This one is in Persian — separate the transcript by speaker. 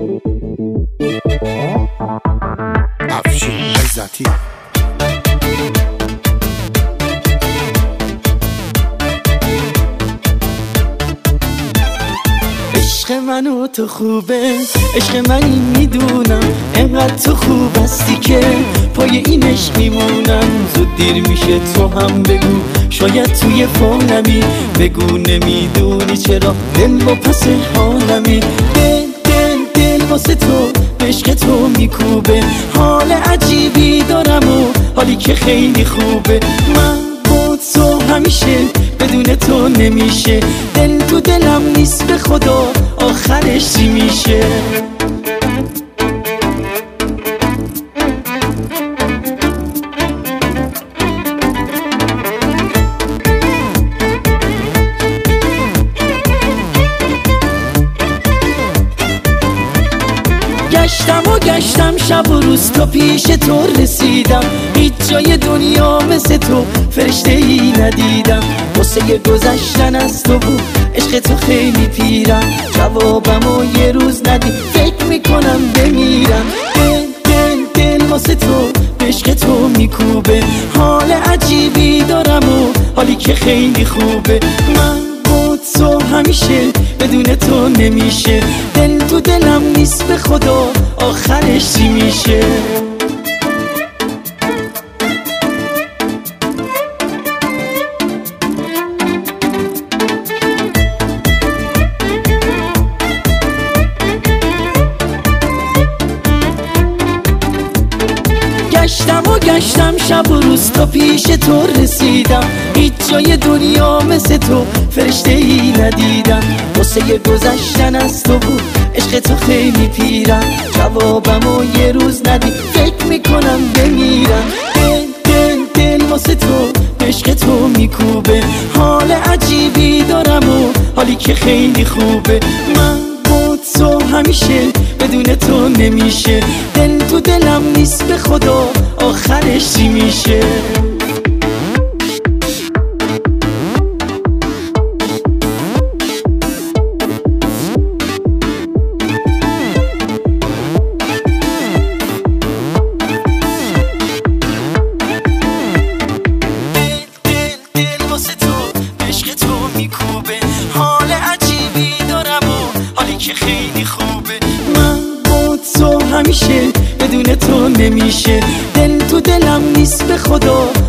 Speaker 1: افشین عزتی.
Speaker 2: عشق من و تو خوبه، عشق منی میدونم، انقدر تو خوب هستی که پای این عشق میمونم. زود دیر میشه تو هم بگو، شاید توی فونمی، بگو نمیدونی چرا دل با پس حالمی. دل واسه تو به عشق تو میکوبه، حال عجیبی دارم و حالی که خیلی خوبه. من با تو همیشه، بدون تو نمیشه، دل تو دلم نیست به خدا، آخرش چی میشه؟ گشتم شب و روز تا پیش تو رسیدم، هیچ جای دنیا مثل تو فرشته ای ندیدم. واسه گذشتن از تو بود عشق تو خیلی پیرم، جوابمو یه روز ندی فکر میکنم بمیرم. دل واسه تو به عشق تو میکوبه، حال عجیبی دارم و حالی که خیلی خوبه. من با تو همیشه، بدون تو نمیشه، دل تو دلم نیست به خدا، آخرش چی میشه؟ گشتم شب و روز تا پیش تو رسیدم، هیچ جای دنیا مثل تو فرشته ای ندیدم. واسه گذشتن از تو بود عشق تو خیلی پیرم، جوابمو یه روز ندی فکر میکنم بمیرم. دل واسه تو به عشق تو میکوبه، حال عجیبی دارم و حالی که خیلی خوبه. من با تو همیشه، بدون تو نمیشه، دل تو دلم نیست به خدا، آخرش چی میشه؟ دل واسه تو به عشق تو میکوبه، حال عجیبی دارم و حالی که خیلی خوبه. من با تو همیشه، بدون تو نمیشه، دل تو دلم نیست به خدا،